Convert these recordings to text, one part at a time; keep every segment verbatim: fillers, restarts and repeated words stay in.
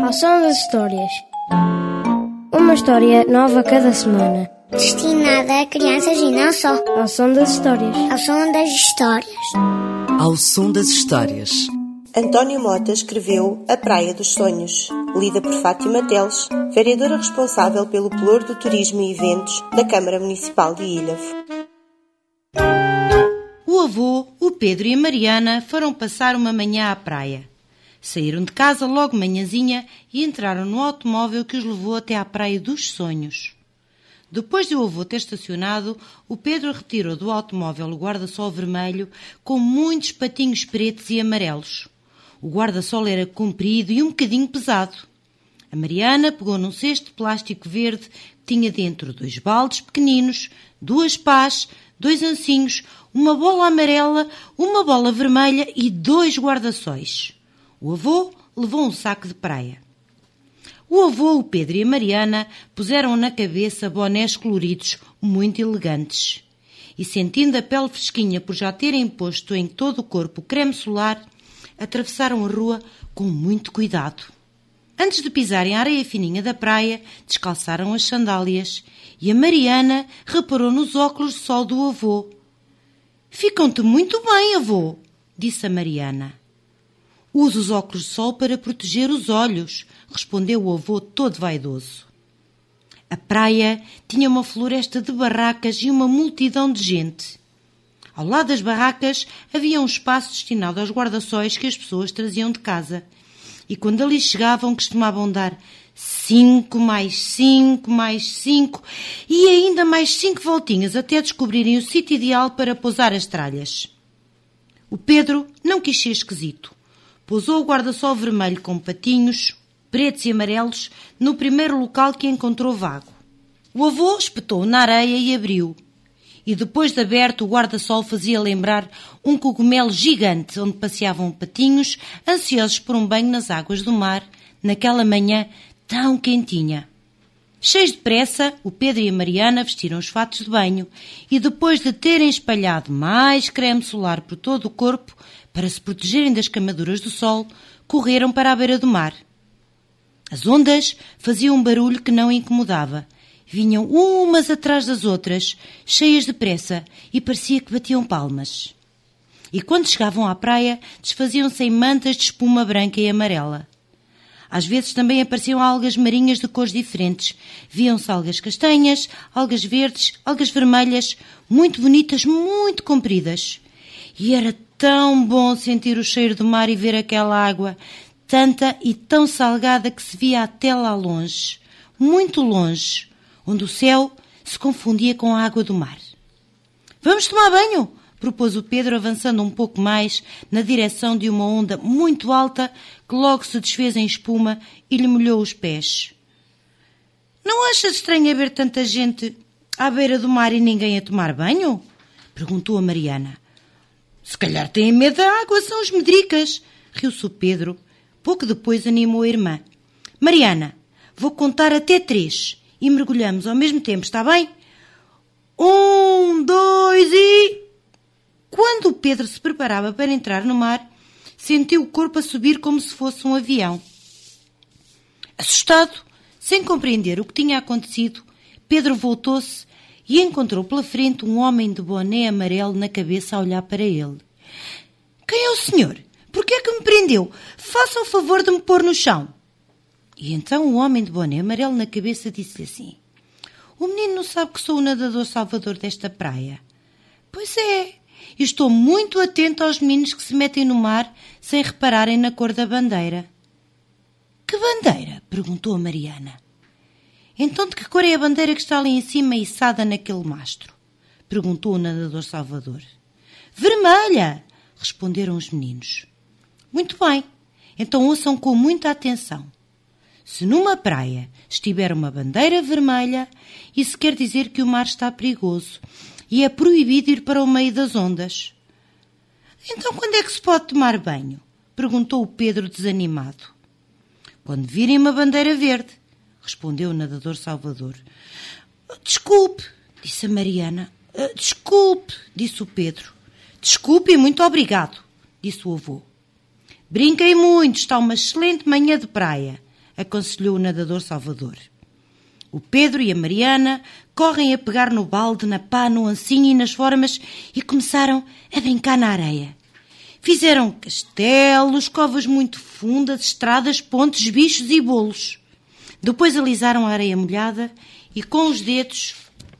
Ao som das histórias. Uma história nova cada semana. Destinada a crianças e não só. Ao som das histórias. Ao som das histórias. Ao som das histórias. António Mota escreveu A Praia dos Sonhos, lida por Fátima Teles, vereadora responsável pelo Pelour do Turismo e Eventos da Câmara Municipal de Ilhavo. O avô, o Pedro e a Mariana foram passar uma manhã à praia. Saíram de casa logo manhãzinha e entraram no automóvel que os levou até à Praia dos Sonhos. Depois de o avô ter estacionado, o Pedro retirou do automóvel o guarda-sol vermelho com muitos patinhos pretos e amarelos. O guarda-sol era comprido e um bocadinho pesado. A Mariana pegou num cesto de plástico verde que tinha dentro dois baldes pequeninos, duas pás, dois ancinhos, uma bola amarela, uma bola vermelha e dois guarda-sóis. O avô levou um saco de praia. O avô, o Pedro e a Mariana puseram na cabeça bonés coloridos muito elegantes. E sentindo a pele fresquinha por já terem posto em todo o corpo o creme solar, atravessaram a rua com muito cuidado. Antes de pisarem a areia fininha da praia, descalçaram as sandálias e a Mariana reparou nos óculos de sol do avô. «Ficam-te muito bem, avô», disse a Mariana. «Uso os óculos de sol para proteger os olhos», respondeu o avô todo vaidoso. A praia tinha uma floresta de barracas e uma multidão de gente. Ao lado das barracas havia um espaço destinado aos guarda-sóis que as pessoas traziam de casa. E quando ali chegavam costumavam dar cinco, mais cinco, mais cinco e ainda mais cinco voltinhas até descobrirem o sítio ideal para pousar as tralhas. O Pedro não quis ser esquisito. Pousou o guarda-sol vermelho com patinhos, pretos e amarelos, no primeiro local que encontrou vago. O avô espetou na areia e abriu. E depois de aberto, o guarda-sol fazia lembrar um cogumelo gigante onde passeavam patinhos, ansiosos por um banho nas águas do mar, naquela manhã tão quentinha. Cheios de pressa, o Pedro e a Mariana vestiram os fatos de banho e depois de terem espalhado mais creme solar por todo o corpo, para se protegerem das queimaduras do sol, correram para a beira do mar. As ondas faziam um barulho que não incomodava. Vinham umas atrás das outras, cheias de pressa, e parecia que batiam palmas. E quando chegavam à praia, desfaziam-se em mantas de espuma branca e amarela. Às vezes também apareciam algas marinhas de cores diferentes. Viam-se algas castanhas, algas verdes, algas vermelhas, muito bonitas, muito compridas. E era tão bom sentir o cheiro do mar e ver aquela água, tanta e tão salgada que se via até lá longe, muito longe, onde o céu se confundia com a água do mar. «Vamos tomar banho?» propôs o Pedro, avançando um pouco mais na direção de uma onda muito alta que logo se desfez em espuma e lhe molhou os pés. «Não achas estranho ver tanta gente à beira do mar e ninguém a tomar banho?» perguntou a Mariana. «Se calhar têm medo da água, são os medricas», riu-se o Pedro. Pouco depois animou a irmã. «Mariana, vou contar até três e mergulhamos ao mesmo tempo, está bem? Um, dois e...» Quando o Pedro se preparava para entrar no mar, sentiu o corpo a subir como se fosse um avião. Assustado, sem compreender o que tinha acontecido, Pedro voltou-se e encontrou pela frente um homem de boné amarelo na cabeça a olhar para ele. «Quem é o senhor? Por que é que me prendeu? Faça o favor de me pôr no chão.» E então o homem de boné amarelo na cabeça disse-lhe assim: «O menino não sabe que sou o nadador salvador desta praia?» «Pois é, eu estou muito atento aos meninos que se metem no mar sem repararem na cor da bandeira.» «Que bandeira?» perguntou a Mariana. «Então de que cor é a bandeira que está ali em cima içada naquele mastro?» perguntou o nadador salvador. «Vermelha!» responderam os meninos. «Muito bem, então ouçam com muita atenção. Se numa praia estiver uma bandeira vermelha, isso quer dizer que o mar está perigoso e é proibido ir para o meio das ondas.» «Então quando é que se pode tomar banho?» perguntou o Pedro desanimado. «Quando virem uma bandeira verde», respondeu o nadador salvador. «Desculpe», disse a Mariana. «Desculpe», disse o Pedro. «Desculpe e muito obrigado», disse o avô. «Brinquem muito, está uma excelente manhã de praia», aconselhou o nadador Salvador. O Pedro e a Mariana correm a pegar no balde, na pá, no ancinho e nas formas e começaram a brincar na areia. Fizeram castelos, covas muito fundas, estradas, pontes, bichos e bolos. Depois alisaram a areia molhada e com os dedos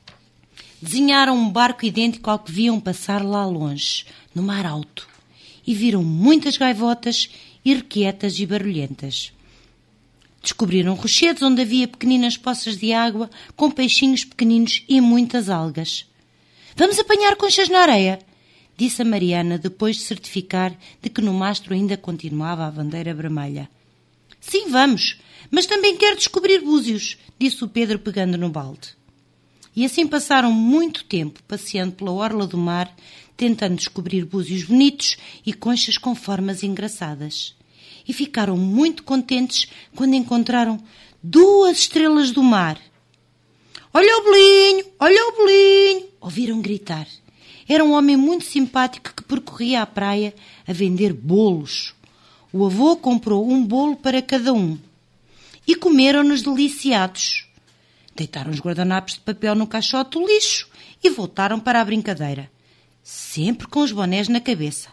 desenharam um barco idêntico ao que viam passar lá longe, no mar alto, e viram muitas gaivotas irrequietas e barulhentas. Descobriram rochedos onde havia pequeninas poças de água com peixinhos pequeninos e muitas algas. «Vamos apanhar conchas na areia», disse a Mariana depois de certificar de que no mastro ainda continuava a bandeira vermelha. «Sim, vamos, mas também quero descobrir búzios», disse o Pedro pegando no balde. E assim passaram muito tempo passeando pela orla do mar, tentando descobrir búzios bonitos e conchas com formas engraçadas. E ficaram muito contentes quando encontraram duas estrelas do mar. «Olha o bolinho! Olha o bolinho!» ouviram gritar. Era um homem muito simpático que percorria a praia a vender bolos. O avô comprou um bolo para cada um e comeram-nos deliciados. Deitaram os guardanapos de papel no caixote do lixo e voltaram para a brincadeira, sempre com os bonés na cabeça.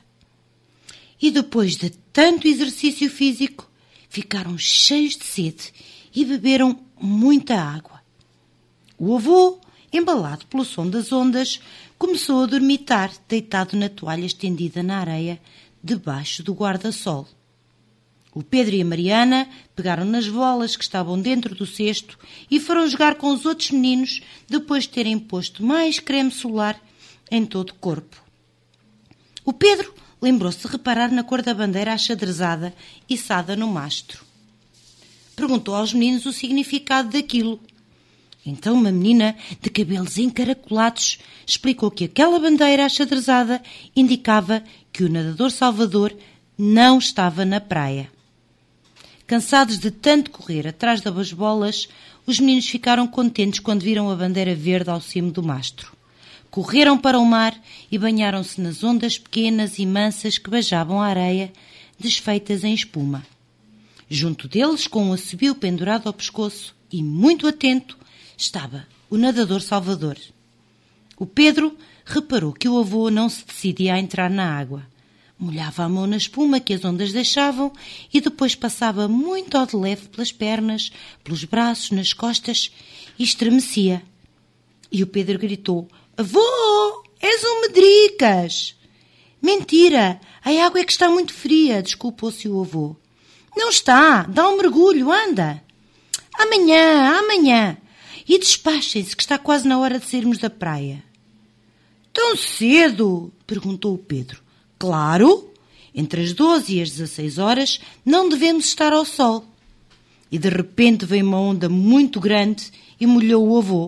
E depois de tanto exercício físico, ficaram cheios de sede e beberam muita água. O avô, embalado pelo som das ondas, começou a dormitar, deitado na toalha estendida na areia, debaixo do guarda-sol. O Pedro e a Mariana pegaram nas bolas que estavam dentro do cesto e foram jogar com os outros meninos depois de terem posto mais creme solar em todo o corpo. O Pedro lembrou-se de reparar na cor da bandeira achadrezada içada no mastro. Perguntou aos meninos o significado daquilo. Então uma menina de cabelos encaracolados explicou que aquela bandeira achadrezada indicava que o nadador Salvador não estava na praia. Cansados de tanto correr atrás das bolas, os meninos ficaram contentes quando viram a bandeira verde ao cimo do mastro. Correram para o mar e banharam-se nas ondas pequenas e mansas que beijavam a areia, desfeitas em espuma. Junto deles, com um assobio pendurado ao pescoço e muito atento, estava o nadador Salvador. O Pedro reparou que o avô não se decidia a entrar na água. Molhava a mão na espuma que as ondas deixavam e depois passava muito ao de leve pelas pernas, pelos braços, nas costas e estremecia. E o Pedro gritou: «Avô, és um medricas!» «Mentira, a água é que está muito fria», desculpou-se o avô. «Não está, dá um mergulho, anda!» «Amanhã, amanhã! E despachem-se que está quase na hora de sairmos da praia.» «Tão cedo?» perguntou o Pedro. «Claro, entre as doze e as dezasseis horas não devemos estar ao sol.» E de repente veio uma onda muito grande e molhou o avô.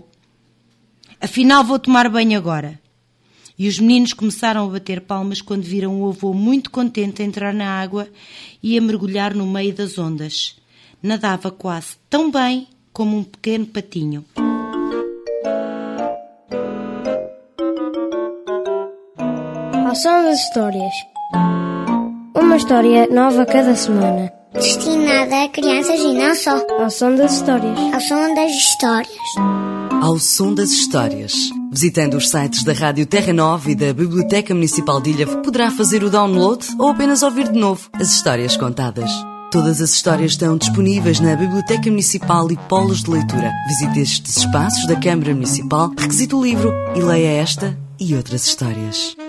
«Afinal vou tomar banho agora.» E os meninos começaram a bater palmas quando viram o avô muito contente a entrar na água e a mergulhar no meio das ondas. Nadava quase tão bem como um pequeno patinho. Ao som das histórias. Uma história nova cada semana. Destinada a crianças e não só. Ao som das histórias. Ao som das histórias. Ao som das histórias. Visitando os sites da Rádio Terra Nova e da Biblioteca Municipal de Ilha, poderá fazer o download ou apenas ouvir de novo as histórias contadas. Todas as histórias estão disponíveis na Biblioteca Municipal e Polos de Leitura. Visite estes espaços da Câmara Municipal, requisite o livro e leia esta e outras histórias.